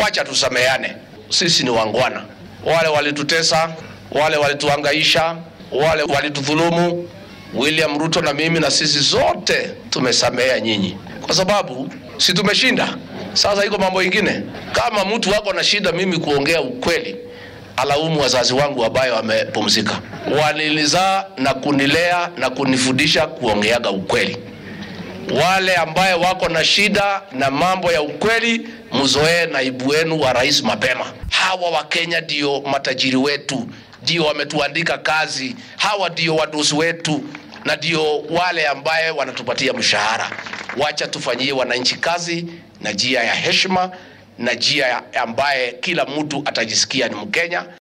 wacha tusameane. Sisi ni wangwana. Wale walitutesa, wale walituhangaisha, wale walitudhulumu, William Ruto na mimi na sisi zote tumesamea nyinyi. Kwa sababu si tumeshinda. Sasa iko mambo mengine. Kama mtu wako na shida mimi kuongea ukweli, alaumu wazazi wangu ambao wamepumzika. Walinizaa na kunilea na kunifundisha kuongeaga ukweli. Wale ambao wako na shida na mambo ya ukweli, mzoee naibu wenu wa rais mapema. Hawa wa Kenya ndio matajiri wetu, ndio wametuandika kazi, hawa ndio wadosi wetu na ndio wale ambao wanatupatia mshahara. Wacha tufanyie wananchi kazi na njia ya heshima na njia ambaye kila mtu atajisikia ni Mkenya.